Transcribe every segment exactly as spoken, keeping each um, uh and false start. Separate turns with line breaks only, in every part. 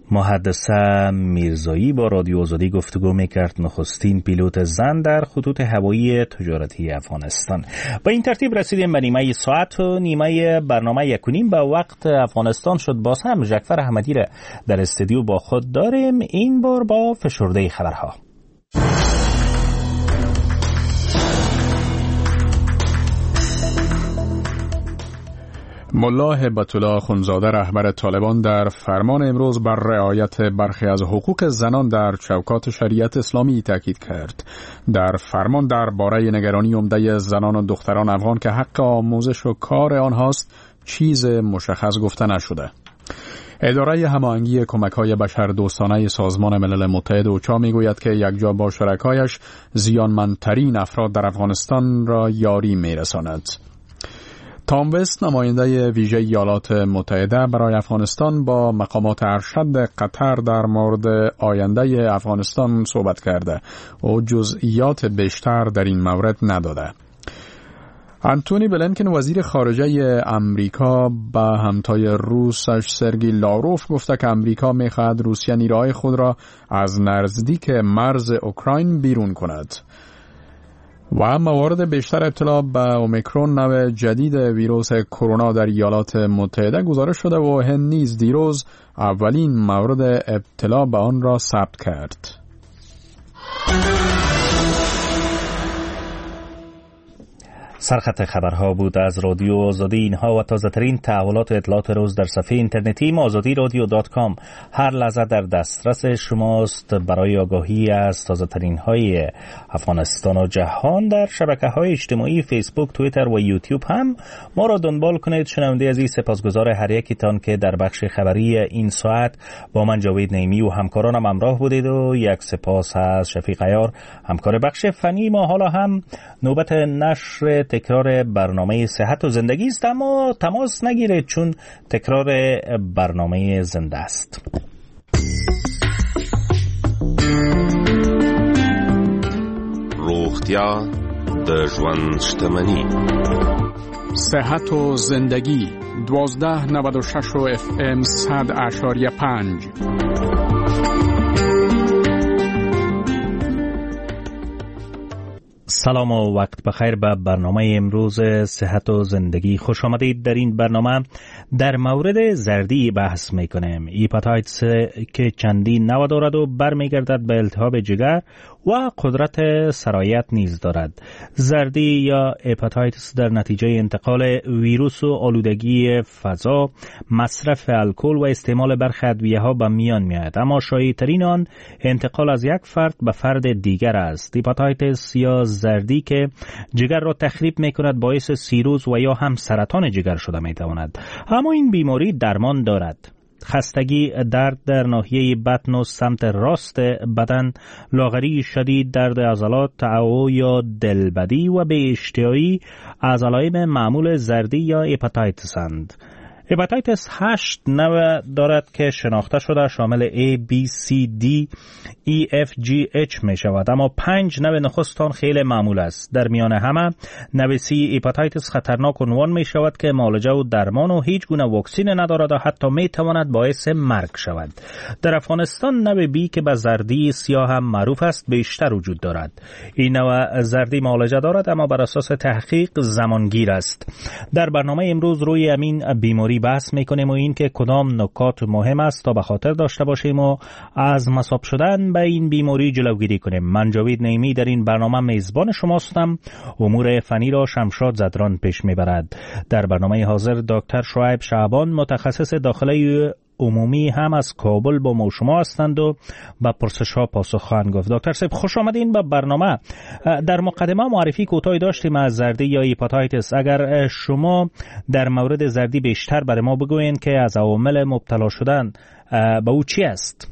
محدثه میرزایی با رادیو آزادی گفتگو میکرد، نخستین پیلوت زن در خطوط هوایی تجارتی افغانستان. با این ترتیب رسیدیم به نیمه ساعت و نیمه برنامه یکونیم به وقت افغانستان شد. باز هم جعفر احمدی را در استودیو با خود داریم، این بار با فشرده خبرها.
ملا هبت الله اخوندزاده رهبر طالبان در فرمان امروز بر رعایت برخی از حقوق زنان در چوکات شریعت اسلامی تاکید کرد. در فرمان درباره نگرانی عمده زنان و دختران افغان که حق آموزش و کار آنهاست چیز مشخص گفته نشده. اداره هماهنگی کمک‌های بشردوستانه سازمان ملل متحد اوچا میگوید که یکجا با شرکایش زیانمندترین افراد در افغانستان را یاری میرساند. تام وست نماینده ویژه ایالات متحده برای افغانستان با مقامات ارشد قطر در مورد آینده افغانستان صحبت کرده و جزئیات بیشتر در این مورد نداده. انتونی بلینکن وزیر خارجه امریکا به همتای روسش سرگی لاروف گفته که امریکا می‌خواهد روسیه نیروهای خود را از نزدیک مرز اوکراین بیرون کند. و موارد بیشتر ابتلا به اومیکرون نوع جدید ویروس کرونا در ایالات متحده گزارش شده و هند نیز دیروز اولین مورد ابتلا به آن را ثبت کرد.
سرخط خبرها بود از رادیو آزادی. اینها و تازه ترین تحولات و اطلاعات روز در صفحه اینترنتی آزادی رادیو دات کام هر لحظه در دسترس شماست. برای آگاهی از تازه ترین های افغانستان و جهان در شبکه های اجتماعی فیسبوک، توییتر و یوتیوب هم ما را دنبال کنید. شنونده عزیز، سپاسگزار هر یکیتان که در بخش خبری این ساعت با من جاوید نعیمی و همکارانم همراه بودید و یک سپاس از شفیق عیار همکار بخش فنی ما. حالا هم نوبت نشر تکرار برنامه صحت و زندگی است، اما تماس نگیرید چون تکرار برنامه زنده است.
روغتیا د ژوند شتمنی.
صحت و زندگی دوازده نود و شش و اف ام صد اشاریه پنج.
سلام و وقت بخیر. به برنامه امروز صحت و زندگی خوش آمدید. در این برنامه در مورد زردی بحث میکنیم. هپاتیتس که چندین نوع دارد و برمیگردد به التهاب جگر و قدرت سرایت نیز دارد. زردی یا هپاتیتس در نتیجه انتقال ویروس و آلودگی فضا، مصرف الکل و استعمال برخی ادویه‌ها به میان میآید، اما شایع‌ترین آن انتقال از یک فرد به فرد دیگر است. هپاتیتس یا زردی که جگر را تخریب میکند باعث سیروز و یا هم سرطان جگر شده میتواند، اما این بیماری درمان دارد. خستگی، درد در ناحیه بطن و سمت راست بدن، لاغری شدید، درد عضلات، تعو یا دلبدی و بی اشتهایی از علائم معمول زردی یا هپاتیتس اند. هپاتیتس هشت نوع دارد که شناخته شده، شامل A, B, C, D, E, F, G, H می شود، اما پنج نوع نخستان خیلی معمول است. در میان همه نوع C هپاتیتس خطرناک عنوان می شود که معالجه و درمان و هیچ گونه واکسین ندارد و حتی می تواند باعث مرگ شود. در افغانستان نوع B که به زردی سیاه هم معروف است بیشتر وجود دارد. این نوع زردی معالجه دارد اما بر اساس تحقیق زمانگیر است. در برنامه امروز روی همین بیماری بحث میکنیم و این که کدام نکات مهم است تا به خاطر داشته باشیم و از مصاب شدن به این بیماری جلوگیری کنیم. من جاوید نعیمی در این برنامه میزبان شماستم. امور فنی را شمشاد زدران پیش میبرد. در برنامه حاضر دکتر شعیب شعبان متخصص داخله عمومی هم از کابل با ما شما هستند و با پرسش ها پاسخ خواهند گفت. دکتر صاحب خوش آمدین به برنامه. در مقدمه معرفی کوتاهی داشتیم از زردی یا هپاتیتس. اگر شما در مورد زردی بیشتر برای ما بگوین که از عوامل مبتلا شدن به او چی است؟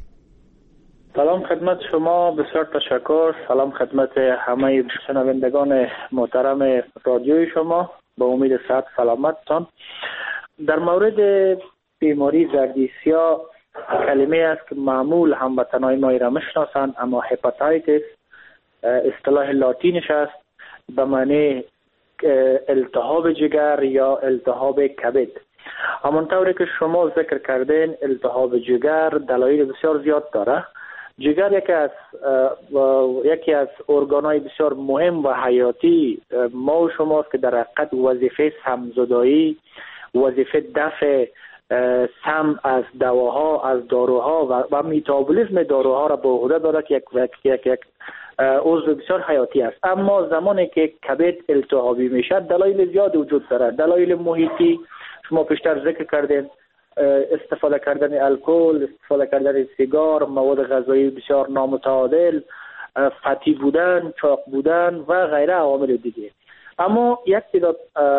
سلام خدمت شما، بسیار تشکر. سلام خدمت همه شنوندگان محترم رادیوی شما، با امید صحت سلامتتان. در مورد بیماری زردی سیاه کلمه است که معمول هموطنان ما را میشناسند، اما هپاتیتس اصطلاح لاتینش است به معنی التهاب جگر یا التهاب کبد. همانطوری که شما ذکر کردین التهاب جگر دلایل بسیار زیاد داره. جگر یکی از یکی از ارگان‌های بسیار مهم و حیاتی ما و شماست که در حقیقت وظیفه سم‌زدایی، وظیفه دفع سم از دواها، از داروها و, و میتابولیسم داروها را به عهده داره که یک یک یک عضو بسیار حیاتی است. اما زمانی که کبد التهابی میشه دلایل زیاد وجود داره. دلایل محیطی شما پیشتر ذکر کردین، استفاده کردن الکل، استفاده کردن سیگار، مواد غذایی بسیار نامتعادل، فتی بودن، چاق بودن و غیره عوامل دیگه. اما یک تعداد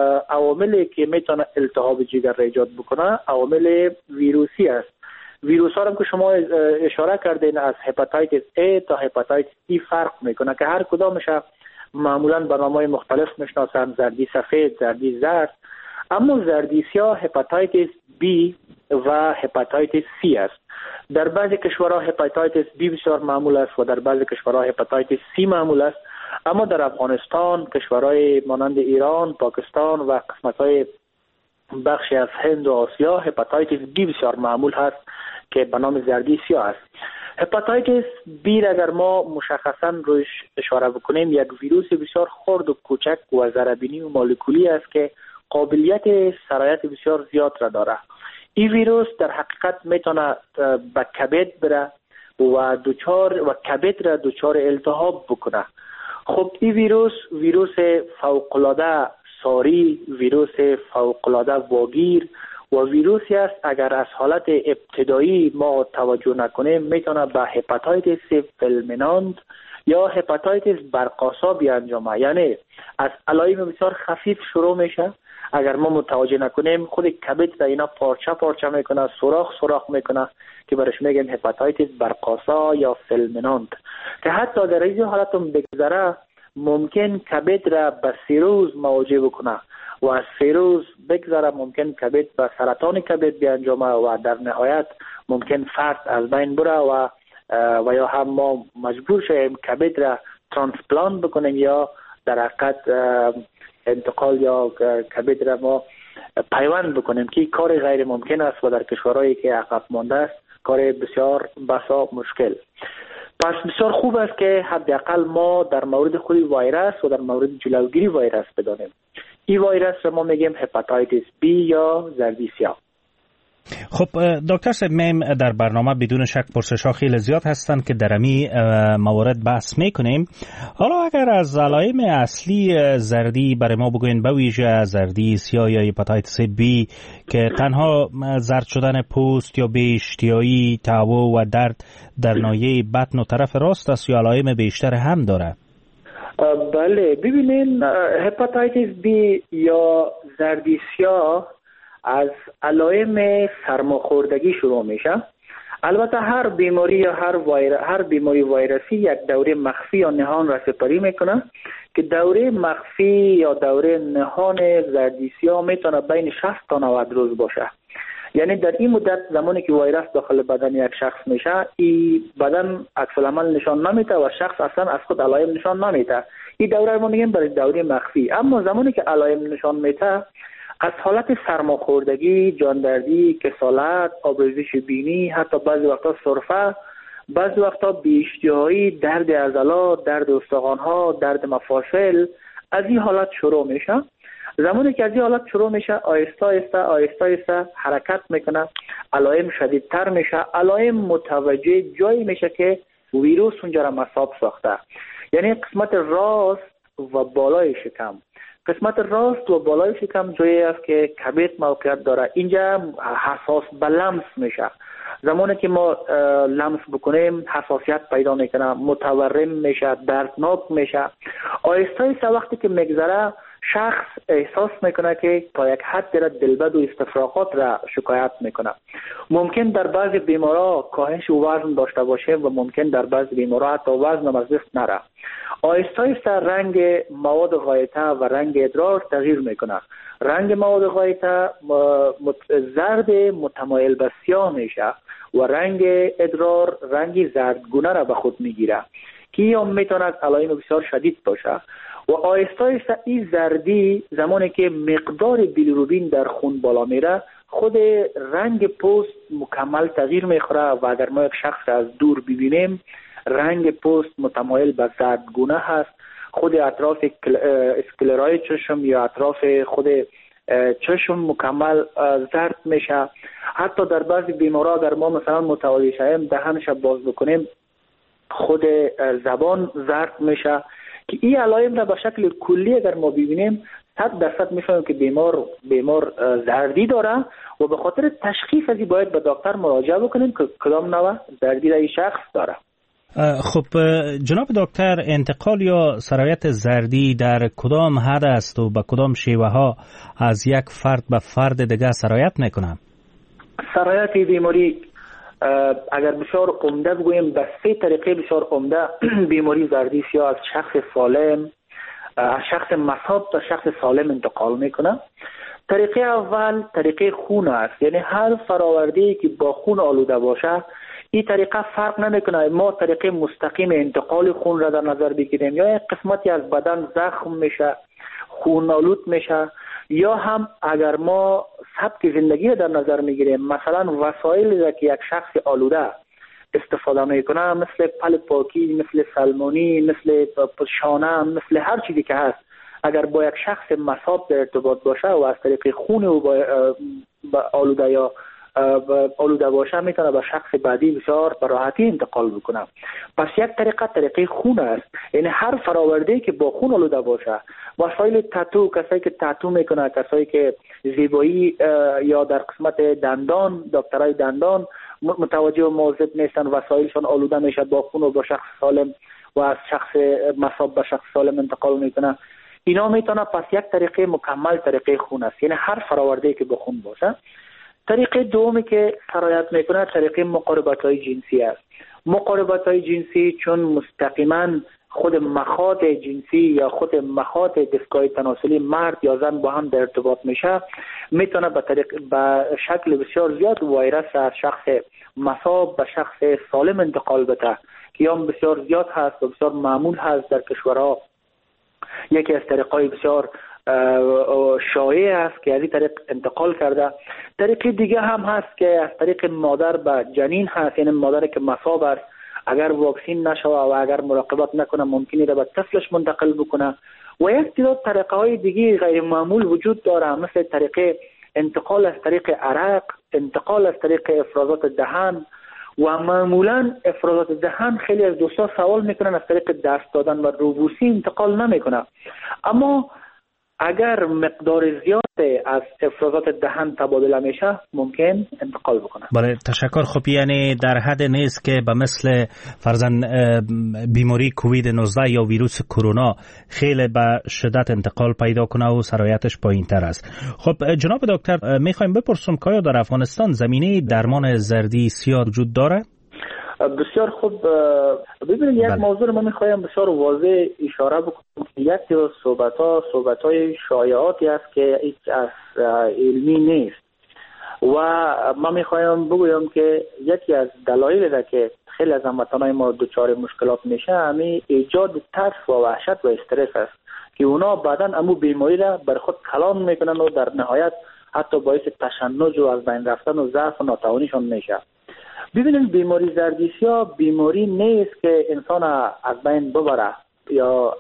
عواملی که میتونه التهاب جگر را ایجاد بکنه عوامل ویروسی است. ویروس ها هم که شما اشاره کردین از هپاتیتس A تا هپاتیتس E فرق میکنه که هر کدامش معمولا به نام‌های مختلف میشناسن، زردی سفید، زردی زرد. اما زردی سیاه هپاتیتس B و هپاتیتس C است. در بعضی کشورها هپاتیتس B بسیار معمول است و در بعضی کشورها هپاتیتس C معمول است. اما در افغانستان، کشورهای مانند ایران، پاکستان و قسمت‌های بخشی از هند و آسیا هپاتیتس B بسیار معمول هست که به نام زردی سیاه است. هپاتیتس B اگر ما مشخصا روش اشاره بکنیم یک ویروس بسیار خرد و کوچک و ذره‌بینی و مولکولی است که قابلیت سرایت بسیار زیاد را داره. این ویروس در حقیقت میتونه به کبد بره و دوچار و کبد را دوچار التهاب بکنه. خب این ویروس ویروس فوق‌العاده ساری، ویروس فوق‌العاده واگیر و ویروسی است اگر از حالت ابتدایی ما توجه نکنیم میتونه به هپاتیتس فلمینانت یا هپاتیتس برقاسا بیانجامه. یعنی از علائم بسیار خفیف شروع میشه، اگر ما متوجه نکنیم خود کبد را اینا پارچه پارچه میکنه، سوراخ سوراخ میکنه که برش میگن هپاتیتس برقاسا یا فلمینانت، که حتی در این حالت هم بگذره ممکن کبد را به سیروز مواجه بکنه و از سیروز بگذره ممکن کبد به سرطان کبد بیانجامه و در نهایت ممکن فرد از بین بره و و یا هم ما مجبور شیم کبد را ترانسپلانت بکنیم یا در حقیقت انتقال یا کبد را ما پیوند بکنیم که کار غیر ممکن است و در کشورهایی که عقب مانده است کار بسیار بسا مشکل. پس بسیار خوب است که حداقل ما در مورد خود ویروس و در مورد جلوگیری ویروس بدانیم. این ویروس را ما میگیم هپاتیتس B یا زردی سیاه.
خب دکتر صاحب، میم در برنامه بدون شک پرسش‌ها خیلی زیاد هستند که در امی موارد بحث میکنیم. حالا اگر از علائم اصلی زردی برای ما بگوین، به ویژه زردی سیاه یا هپاتیتس B که تنها زرد شدن پوست یا بی اشتیایی، تهوع و درد در ناحیه بطن و طرف راست است یا علائم بیشتر هم داره؟
بله، ببینین هپاتیتس B یا زردی سیاه از علائم سرماخوردگی شروع میشه. البته هر بیماری یا هر ویر... هر بیماری ویروسی یک دوره مخفی یا نهان را سپری میکنه که دوره مخفی یا دوره نهان زردی سیاه میتونه بین شصت تا نود روز باشه. یعنی در این مدت زمانی که ویروس داخل بدن یک شخص میشه، این بدن عکس العمل نشان نمیده و شخص اصلا از خود علائم نشان نمیده. این دوره ما میگیم برای دوره مخفی. اما زمانی که علائم نشان میده از حالت سرماخوردگی، جاندردی، کسالت، آبریزش بینی، حتی بعضی وقتا سرفه، بعضی وقتا بی‌اشتهایی، درد عضلات، درد استخوان‌ها، درد مفاصل، از این حالت شروع میشه. زمانی که از این حالت شروع میشه آهسته آهسته آهسته آهسته حرکت میکنه، علائم شدیدتر میشه، علائم متوجه جایی میشه که ویروس اونجا را مصاب ساخته. یعنی قسمت راست و بالای شکم، قسمت راست و بالای شکم جایی است که کبد موقعیت داره. اینجا حساس به لمس میشه. زمانی که ما لمس بکنیم حساسیت پیدا میکنه، متورم میشه، دردناک میشه. آهسته آهسته وقتی که میگذره شخص احساس میکنه که تا یک حد را دلبد و استفراغات را شکایت میکنه. ممکن در بعضی بیمارا کاهش وزن داشته باشه و ممکن در بعضی بیمارا حتی وزن از دست نره. آهسته آهسته رنگ مواد غایطه و رنگ ادرار تغییر میکنه. رنگ مواد غایطه زرد متمایل به سیاه میشه و رنگ ادرار رنگی زردگونه را به خود میگیره که هم میتونه علائم بسیار شدید باشه. و آهسته آهسته این زردی زمانی که مقدار بیلیروبین در خون بالا میره خود رنگ پوست مکمل تغییر میخوره و اگر ما یک شخص از دور ببینیم رنگ پوست متمایل به زردگونه هست. خود اطراف اسکلرای چشم یا اطراف خود چشم مکمل زرد میشه. حتی در بعضی بیمارا اگر ما مثلا متوجه شویم دهنش باز بکنیم خود زبان زرد میشه که این علائم را به شکل کلی اگر ما ببینیم صد درصد میفهمیم که بیمار بیمار زردی داره و به خاطر تشخیص ازی باید به دکتر مراجعه بکنیم که کدام نوع زردی را این شخص داره.
خب جناب دکتر، انتقال یا سرایت زردی در کدام حد است و به کدام شیوه ها از یک فرد به فرد دیگه سرایت میکنه؟ سرایت
بیماری اگر بسیار عمده بگوییم به سه طریقه بسیار عمده بیماری زردی سیاه از شخص سالم از شخص مصاب تا شخص سالم انتقال میکنه. طریقه اول طریقه خون است، یعنی هر فرآورده‌ای که با خون آلوده باشه این طریقه فرق نمیکنه ما طریقه مستقیم انتقال خون را در نظر بگیریم یا یک قسمتی از بدن زخم میشه خون آلود میشه یا هم اگر ما سبک زندگی را در نظر میگیریم مثلا وسایلی را که یک شخص آلوده استفاده میکنه مثل پل پاکی مثل سلمونی مثل شانه مثل هر چیزی که هست اگر با یک شخص مصاب در ارتباط باشه و از طریق خون او با آلوده یا آلوده باشه میتونه به شخص بعدی بسیار به راحتی انتقال بکنه. پس یک طریقه طریقه خون است، یعنی هر فراورده‌ای که با خون آلوده باشه وسایل تاتو کسایی که تاتو میکنه کسایی که زیبایی یا در قسمت دندان دکترای دندان متوجه و مواظب نیستن وسایلشون آلوده میشه با خون و با شخص سالم و از شخص مصاب به شخص سالم انتقال میکنه اینا میتونه پس یک طریقه مکمل طریقه خون است، یعنی هر فراورده‌ای که با خون باشه. طریقه دومی که سرایت میکنه طریقه مقاربت‌های جنسی است. مقاربت‌های جنسی چون مستقیما خود مخاط جنسی یا خود مخاط دستگاه تناسلی مرد یا زن با هم در ارتباط میشه میتونه به طریق به شکل بسیار زیاد ویروس از شخص مصاب به شخص سالم انتقال بده که هم بسیار زیاد هست و بسیار معمول هست در کشورها. یکی از طریق‌های بسیار شایع است که از این طریق انتقال کرده. طریق دیگه هم هست که از طریق مادر به جنین هست، یعنی مادر که مصاب است اگر واکسین نشوه و اگر مراقبت نکنه ممکنه را به طفلش منتقل بکنه. و یک تعداد طریقه های دیگه غیر معمول وجود داره مثل طریق انتقال از طریق عرق، انتقال از طریق افرازات دهن و معمولا افرازات دهن خیلی از دوستا سوال میکنن از طریق دست دادن و روبوسی انتقال نمیکنه، اما اگر مقدار زیاد از افرازات دهن تبادله میشه ممکن انتقال بکنه.
بله تشکر. خب یعنی در حد نیست که به مثل فرضاً بیماری کووید نوزده یا ویروس کرونا خیلی به شدت انتقال پیدا کنه و سرایتش پایین‌تر است. خب جناب دکتر میخوایم بپرسم که آیا در افغانستان زمینه درمان زردی سیاه وجود داره؟
بسیار خوب. ببینید یک موضوع رو من میخوایم بسیار واضح اشاره بکنم که یکی از صحبت‌ها صحبت‌های شایعاتی است که هیچ از علمی نیست و من میخوایم بگویم که یکی از دلایلی را که خیلی از هموطنان ما دچار مشکلات میشه همین ایجاد ترس و وحشت و استرس است که اونا بعداً امو بیماری را بر خود کلان میکنن و در نهایت حتی باعث تشنج و از بین رفتن و ضعف و ناتوانیشون میشه. ببینید بیماری زردی سیاه بیماری نیست که انسان از بین ببره یا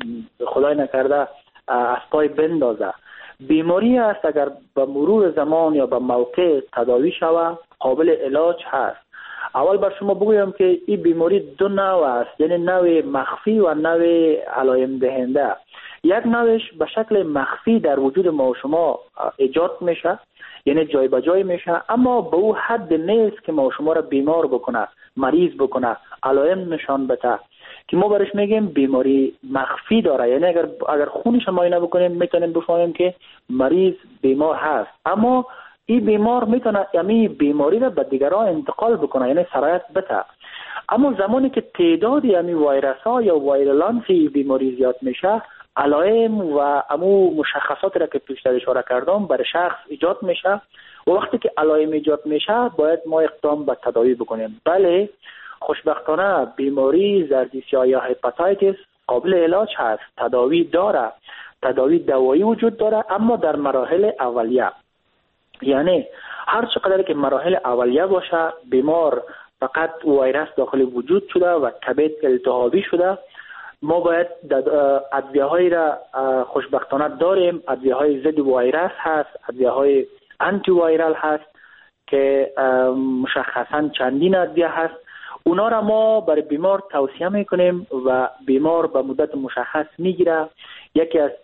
خدای نکرده از پای بندازه. بیماری است اگر به مرور زمان یا به موقع تداوی شود قابل علاج هست. اول بر شما بگویم که این بیماری دو نوع است، یعنی نوع مخفی و نوع علائم دهنده. یک نوعش به شکل مخفی در وجود ما و شما ایجاد میشه، یعنی جای به جای میشه، اما به او حد نیست که ما و شما را بیمار بکنه، مریض بکنه، علائم نشان بده که ما برش میگیم بیماری مخفی داره. یعنی اگر اگر خونش معاینه بکنیم میتونیم بفهمیم که مریض بیمار هست، اما این بیمار میتونه یعنی بیماری را به دیگران انتقال بکنه، یعنی سرایت بده. اما زمانی که تعداد یعنی ویروس ها یا وایرولانسی بیماری زیاد میشه علائم و امو مشخصات را که پیشتر اشاره کردم برای شخص ایجاد میشه و وقتی که علائم ایجاد میشه باید ما اقدام به تداوی بکنیم. بله خوشبختانه بیماری زردی سیاه یا هپاتیتس قابل علاج هست، تداوی داره، تداوی دوایی وجود داره، اما در مراحل اولیه. یعنی هر چقدر که مراحل اولیه باشه بیمار فقط ویروس داخل وجود شده و کبد التهابی شده، ما باید ادویه هایی را خوشبختانه داریم. ادویه های ضد ویروس هست، ادویه های آنتی ویرال هست که مشخصا چندین ادویه هست. اونا را ما برای بیمار توصیه میکنیم و بیمار به مدت مشخص میگیره. یکی از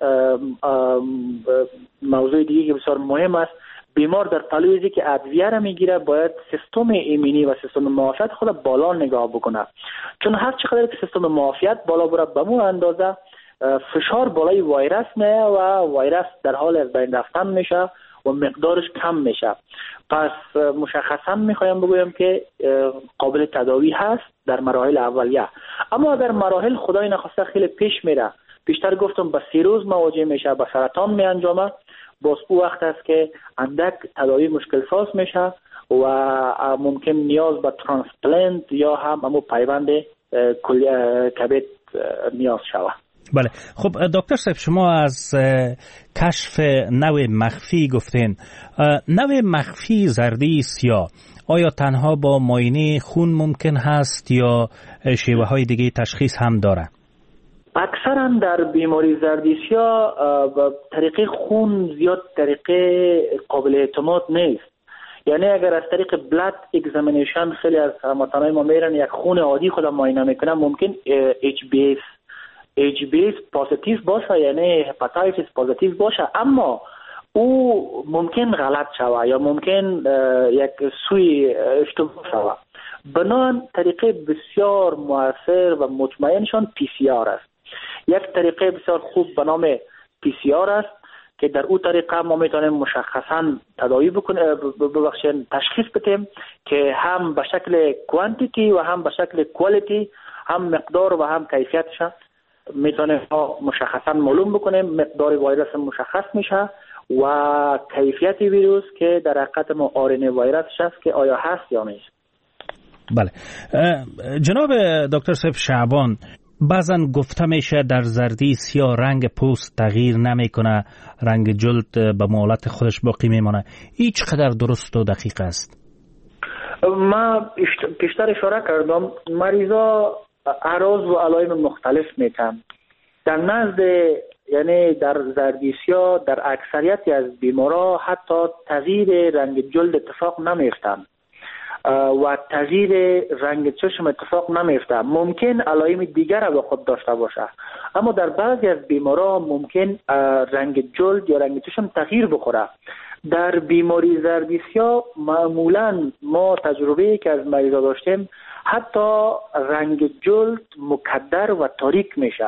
موضوع دیگه که بسیار مهم است، بیمار در پلویزی که ادویه را میگیره باید سیستم ایمنی و سیستم معافیت خود بالا نگاه بکنه، چون هر چقدر که سیستم معافیت بالا بره به مو اندازه فشار بالای ویروس میه و ویروس در حال از بین رفتن میشه و مقدارش کم میشه. پس مشخصا میخوایم بگویم که قابل تداوی هست در مراحل اولیه، اما در مراحل خدای نخواسته خیلی پیش میره، بیشتر گفتم به سیروز مواجه میشه، به سرطان می انجامه، باز او وقت است که اندک تداوی مشکل ساز میشه و ممکن نیاز به ترانسپلنت یا هم امو پیوند کبد نیاز شود.
بله، خب دکتر صاحب، شما از کشف نوع مخفی گفتین. نوع مخفی زردی سیاه آیا تنها با معاینه خون ممکن هست یا شیوه های دیگه تشخیص هم داره؟
اکثرا در بیماری زردی سیاه با طریق خون زیاد طریق قابل اعتماد نیست. یعنی اگر از طریق بلاد اگزامینیشن خیلی از هموطنان ما میرن یک خون عادی خود معاینه میکنن، ممکن اچ بی اس اچ بی اس پوزیتیو باشه، یعنی هپاتایتیس پوزیتیو باشه، اما او ممکن غلط شوه یا ممکن یک سوی اشتباه شوه. بنان طریقه بسیار مؤثر و مطمئنشان پی سی آر است. یک طریقه بسیار خوب به نام پی سی آر است که در او طریقه ما میتونیم مشخصا تداوی بکنیم، ببخشید تشخیص بدیم که هم به شکل کوانتیتی و هم به شکل کوالیتی، هم مقدار و هم کیفیتش میتونیم مشخصا معلوم بکنیم. مقدار ویروس مشخص میشه و کیفیت ویروس که در حقیقت ما آر ان ای ویروسش است که آیا هست یا نیست.
بله جناب دکتر صاحب شعبان، بعضا گفته میشه در زردی سیاه رنگ پوست تغییر نمیکنه، رنگ جلد به مالت خودش باقی میمانه. این چقدر درست و دقیق است؟
ما پیشتر اشاره کردم مریضا اعراض و علائم مختلف میتن. در نزد یعنی در زردی سیاه در اکثریت از بیمارا حتی تغییر رنگ جلد اتفاق نمیفتن و تغییر رنگ چشم اتفاق نمیفته. ممکن علائم دیگر را به خود داشته باشه، اما در بعضی از بیمارا ممکن رنگ جلد یا رنگ چشم تغییر بخوره. در بیماری زردی سیاه معمولا ما تجربه که از مریضا داشتیم حتی رنگ جلد مکدر و تاریک میشه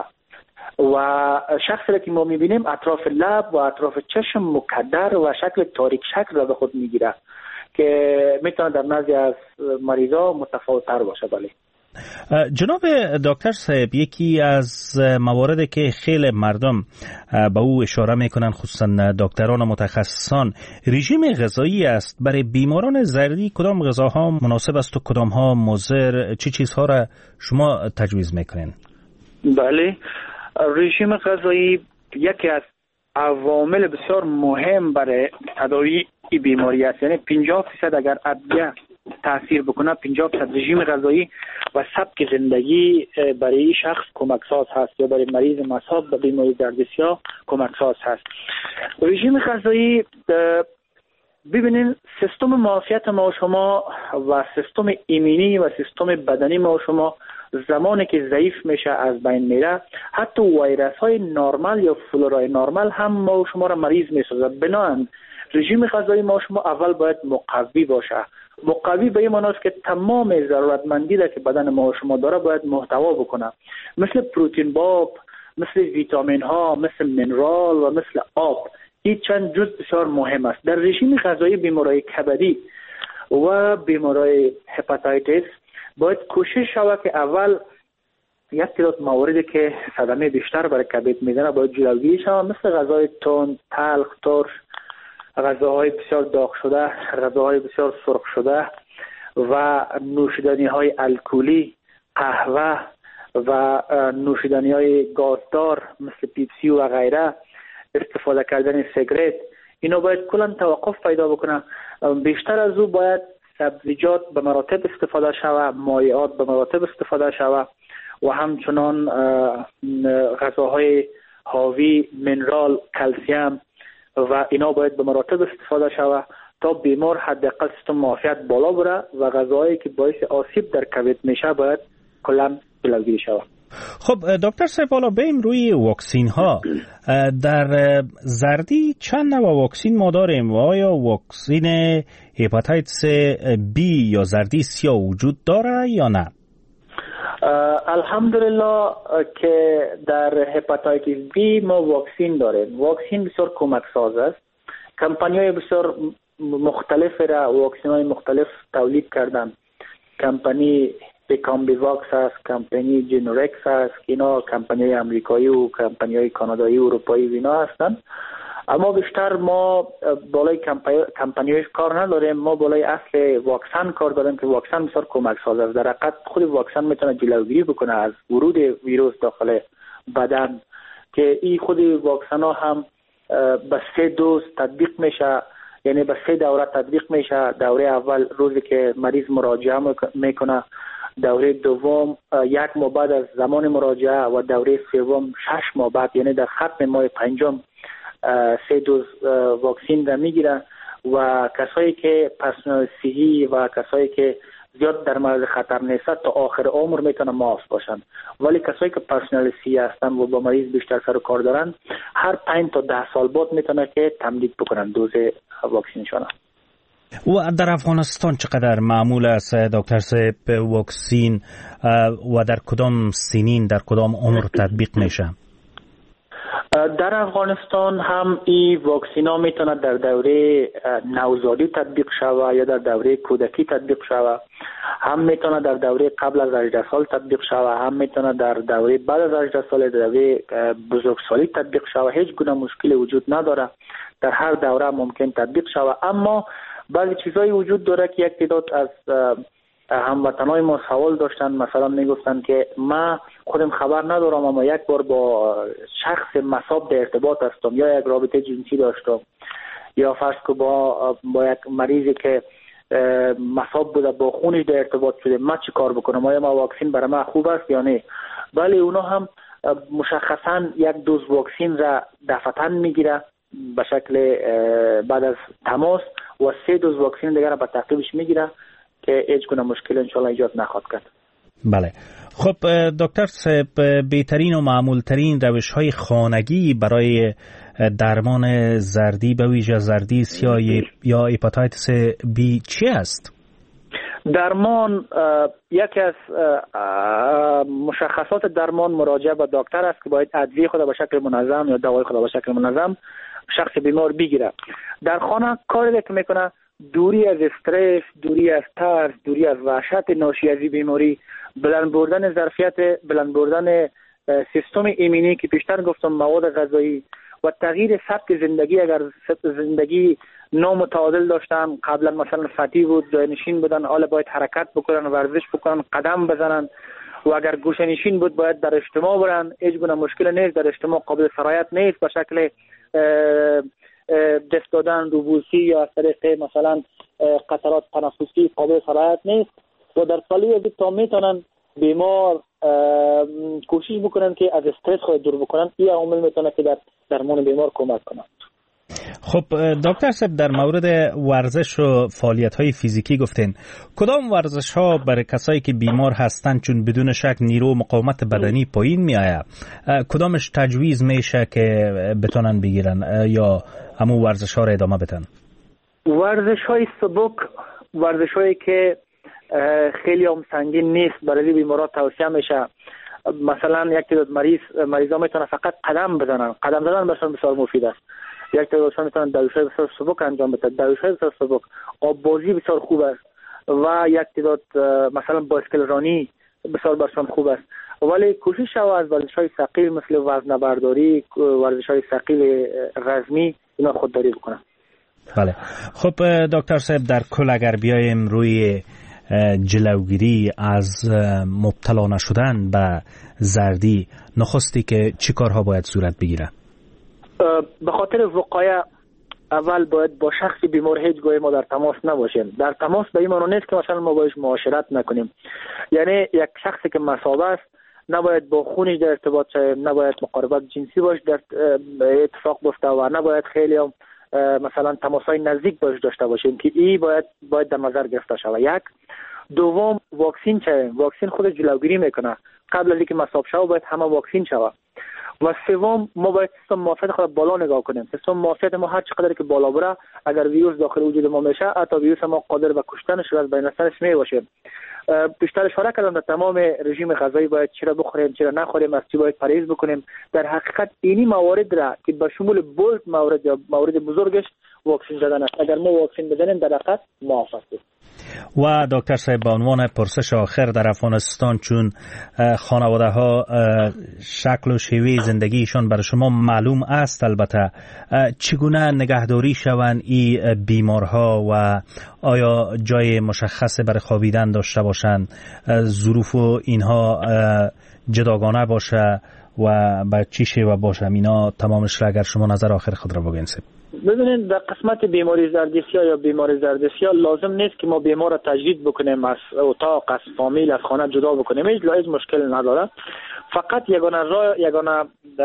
و شخصی که ما میبینیم اطراف لب و اطراف چشم مکدر و شکل تاریک شکل را به خود میگیره که میتونه در نزد از مریضا متفاوت‌تر باشه. بله
جناب دکتر صاحب، یکی از مواردی که خیلی مردم به او اشاره میکنن خصوصا دکتران و متخصصان رژیم غذایی است. برای بیماران زردی کدام غذاها مناسب است و کدام ها مضر؟ چه چیزها را شما تجویز میکنین؟
بله، رژیم غذایی یکی از عوامل بسیار مهم برای تداوی این بیماری است. یعنی پنجاه درصد اگر ادویه تاثیر بکنه، پنجاه درصد رژیم غذایی و سبک زندگی برای این شخص کمک ساز هست یا برای مریض مصاب به بیماری زردی سیاه کمک ساز هست. رژیم غذایی ببینین سیستم معافیت ما و شما و سیستم ایمنی و سیستم بدنی ما و شما زمانی که ضعیف میشه از بین میره، حتی ویروس های نرمال یا فلورای نرمال هم ما و شما را مریض میسازه. بنابراین رژیم غذایی ما و شما اول باید مقوی باشه. مقوی به این معنی است که تمام ضرورتمندی را که بدن ما و شما داره باید محتوا بکنه، مثل پروتئین باب، مثل ویتامین ها، مثل منرال و مثل آب. این چند جزء بسیار مهم است. در رژیم غذایی بیماری کبدی و بیماری هپاتایتیس باید کوشش شود که اول یک تعداد مواردی که صدمه بیشتر برای کبد میزنه باید جلوگیری شود، مثل غذای تند، تلخ، ترش، غذاهای بسیار داغ شده، غذاهای بسیار سرخ شده و نوشیدنی های الکلی، قهوه و نوشیدنی های گازدار مثل پیپسی و غیره، استفاده کردن سیگرت. اینا باید کلا توقف پیدا بکنه. بیشتر از او باید سبزیجات به مراتب استفاده شود، مایعات به مراتب استفاده شود و همچنان غذاهای حاوی منرال، کلسیم و اینا باید به مراتب استفاده شود تا بیمار حداقل سیستم معافیت بالا بره و غذاهایی که باعث آسیب در کبد میشه باید کلا جلوگیری شود.
خب دکتر صاحب، حالا بریم روی واکسین ها. در زردی چند نوع واکسین ما داریم و آیا واکسین هپاتیتس بی یا زردی سیاه وجود داره یا نه؟
الحمدلله که در هپاتیتس بی ما واکسین داریم. واکسین بسیار کمک ساز است. کمپانی های بسیار مختلف را واکسین های مختلف تولید کردن. کمپانی بیکامبی واکس است، کمپانی جنورکس است، اینا کمپانی امریکایی و کمپانی های کانادایی و اروپایی اینا هستند. اما بیشتر ما بالای کمپانی کار نداریم، ما بالای اصل واکسن کار داریم که واکسن بسیار کمک ساز است. در حقیقت خود واکسن میتونه جلوگیری بکنه از ورود ویروس داخل بدن، که این خود واکسن ها هم به سه دوز تطبیق میشه، یعنی به سه دوره تطبیق میشه. دوره اول روزی که مریض مراجعه میکنه، دوره دوم یک ماه بعد از زمان مراجعه و دوره سوم شش ماه بعد، یعنی در ختم ماه پنجم سه دوز واکسین را میگیره و کسایی که پرسنل صحی و کسایی که زیاد در معرض خطر نیست تا آخر عمر میتونن معاف باشن. ولی کسایی که پرسنل صحی هستن و با مریض بیشتر سر و کار دارن هر پنج تا ده سال بعد میتونه که تمدید بکنن دوز واکسینشون.
و در افغانستان چقدر معمول است دکتر صاحب واکسین و در کدام سنین در کدام عمر تطبیق میشه؟
در افغانستان هم این واکسین ها میتونه در دوره نوزادی تطبیق شود یا در دوره کودکی تطبیق شود، هم میتونه در دوره قبل از هجده سال تطبیق شود، هم میتونه در دوره بعد از هجده سال در دوره بزرگسالی تطبیق شود. هیچ گونه مشکلی وجود نداره، در هر دوره ممکن تطبیق شود. اما بعضی چیزایی وجود داره که یک تعداد از هموطنای ما سوال داشتن، مثلا میگفتن که من خودم خبر ندارم اما یک بار با شخص مصاب در ارتباط هستم یا یک رابطه جنسی داشتم یا فرض که با با یک مریضی که مصاب بوده با خونش در ارتباط شده، من چی کار بکنم؟ آیا ما واکسین برای من خوب است یا نه؟ بله، اونا هم مشخصا یک دوز واکسین را دفعتاً میگیره به شکل بعد از تماس و سه دوز واکسین دیگر را به تعقیبش میگیره که هیچ گونه مشکل انشالله ایجاد نخواهد کرد.
بله. خب دکتر صاحب، بهترین و معمولترین روش های خانگی برای درمان زردی به ویژه زردی سیاه یا هپاتیتس بی چی است؟
درمان یکی از مشخصات درمان مراجعه به دکتر است که باید ادویه خود به شکل منظم یا دوای خود به شکل منظم شخص بیمار بگیره. در خانه کاری که میکنه دوری از استرس، دوری از ترس، دوری از وحشت ناشی از بیماری، بلند بردن ظرفیت، بلند بردن سیستم ایمنی که پیشتر گفتم، مواد غذایی و تغییر سبک زندگی. اگر زندگی نامتعادل داشتن، قبلا مثلا فتی بود، جای نشین بودن، حالا باید حرکت بکنن، ورزش بکنن، قدم بزنن. و اگر گوشه نشین بود باید در اجتماع برن، هیچ گونه مشکل نیست، در اجتماع قابل سرایت نیست به شکل دست دادن روبوسی یا از طریق مثلا قطرات تنفسی قابل سرایت نیست. و در سالی از تا میتونن بیمار کوشش بکنن که از استرس خود دور بکنن. این عامل میتونه که در درمان بیمار کمک کنه.
خب دکتر صاحب، در مورد ورزش و فعالیت‌های فیزیکی گفتین، کدام ورزش‌ها برای کسایی که بیمار هستند چون بدون شک نیرو و مقاومت بدنی پایین میآید، کدامش تجویز میشه که بتونن بگیرن یا همون ورزش‌ها رو ادامه بدن؟
ورزش‌های سبک، ورزش‌هایی که خیلی هم سنگین نیست، برای بیماران توصیه میشه. مثلا یک تعداد مریض مریضا میتونن فقط قدم بزنن، قدم زدن برشون بسیار مفید است. یک تعدادشون میتونن دویش‌های بسیار سبک انجام بدن، دویش‌های بسیار سبک، آب بازی بسیار خوب است و یک تعداد مثلا بایسکل رانی بسیار برشون خوب است. ولی کوشش شو از ورزش‌های ثقیل مثل وزنه برداری، ورزش‌های ثقیل رزمی اینا خودداری بکنن.
بله. خب دکتر صاحب، در کل اگر بیایم روی جلوگیری از مبتلا نشدن به زردی، نخستی که چی کارها باید صورت بگیره؟
به خاطر وقایع اول باید با شخص بیمار هیچ گاهی ما در تماس نباشیم. در تماس به این معنی نیست که مثلا ما باش معاشرت نکنیم. یعنی یک شخصی که مصاب است نباید با خونش در ارتباط شویم، نباید مقاربت جنسی باش در اتفاق بیفته و نباید خیلی هم مثلا تماسای نزدیک باش داشته باشیم که این باید باید در نظر گرفته شود. یک دوم واکسین شویم. واکسین خودش جلوگیری میکنه. قبل از اینکه مصاب شود باید همه واکسین شود. و سوم ما باید سیستم معافیت خود بالا نگاه کنیم. سیستم معافیت ما هر چقدر که بالا بره، اگر ویروس داخل وجود ما میشه، حتی ویروس ما قادر به کشتنش و از بین رفتنش میباشه. بیشتر اشاره کردم در تمام رژیم غذایی باید چرا بخوریم چرا نخوریم، از چی باید پرهیز بکنیم. در حقیقت اینی موارد را که به شمول بولد موارد یا موارد بزرگش واکسین زدن است. اگر ما واکسین بزنیم در حقیقت معاف هستیم.
و دکتر صاحب به عنوان پرسش آخر در افغانستان، چون خانواده ها شکل و شیوه زندگیشان برای شما معلوم است، البته چگونه نگهداری شوند این بیمارها و آیا جای مشخص برای خوابیدن داشته باشند، ظروف و اینها جداگانه باشه و به چی شیوه باشه؟ اینا تمامش را اگر شما نظر آخر خود را بگین.
ببینید در قسمت بیماری زردسیا یا بیماری زردسیا لازم نیست که ما بیمار را تجدید بکنیم، از اتاق از فامیل از خانه جدا بکنیم. هیچ هیچ مشکل نداره. فقط یگانه راه یگانه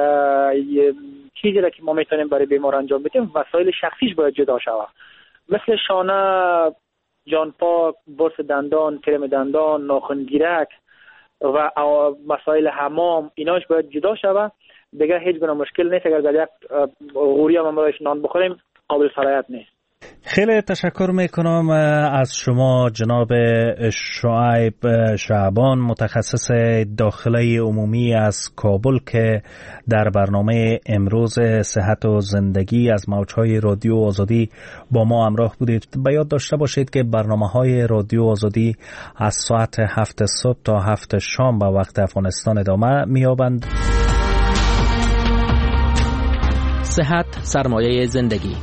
چیزی را که ما میتونیم برای بیمار انجام بدیم، وسایل شخصیش باید جدا شود، مثل شانه، جان پاک، برس دندان، کرم دندان، ناخنگیرک و مسائل حمام، ایناش باید جدا شود. دیگه هیچ گونه مشکل نیست. اگر در یک غوری هم باید نان بخوریم قابل سرایت نیست.
خیلی تشکر میکنم از شما جناب شعیب شعبان، متخصص داخلی عمومی از کابل، که در برنامه امروز صحت و زندگی از موجهای رادیو آزادی با ما همراه بودید. به یاد داشته باشید که برنامه‌های رادیو آزادی از ساعت هفت صبح تا هفت شام به وقت افغانستان ادامه می‌یابند.
صحت سرمایه زندگی.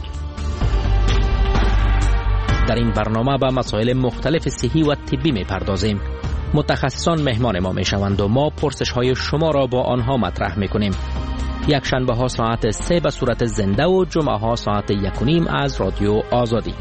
در این برنامه به مسائل مختلف صحی و طبی می‌پردازیم. متخصصان مهمان ما می‌شوند و ما پرسش‌های شما را با آنها مطرح می‌کنیم. یک شنبه ها ساعت سه به صورت زنده و جمعه ها ساعت یک و نیم از رادیو آزادی.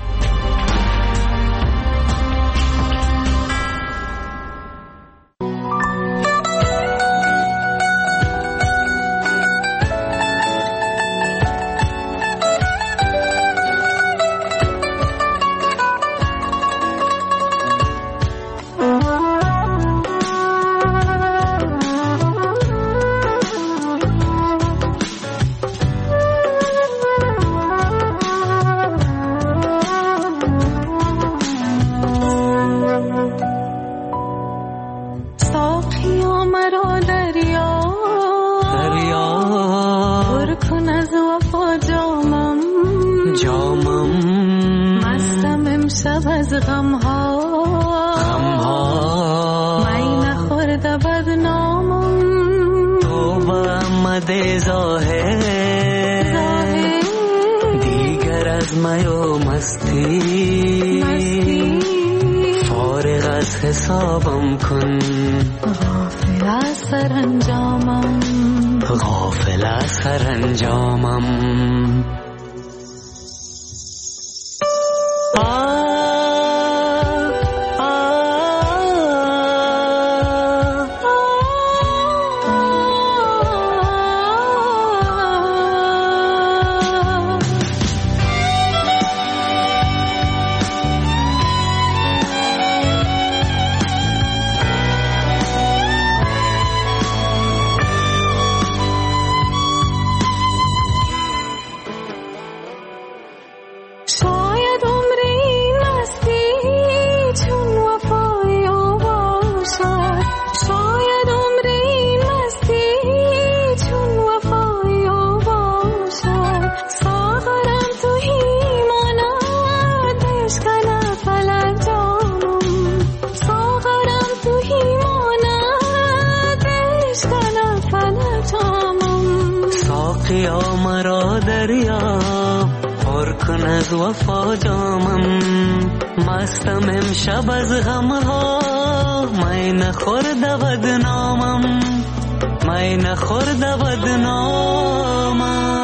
من نخورده بدنامم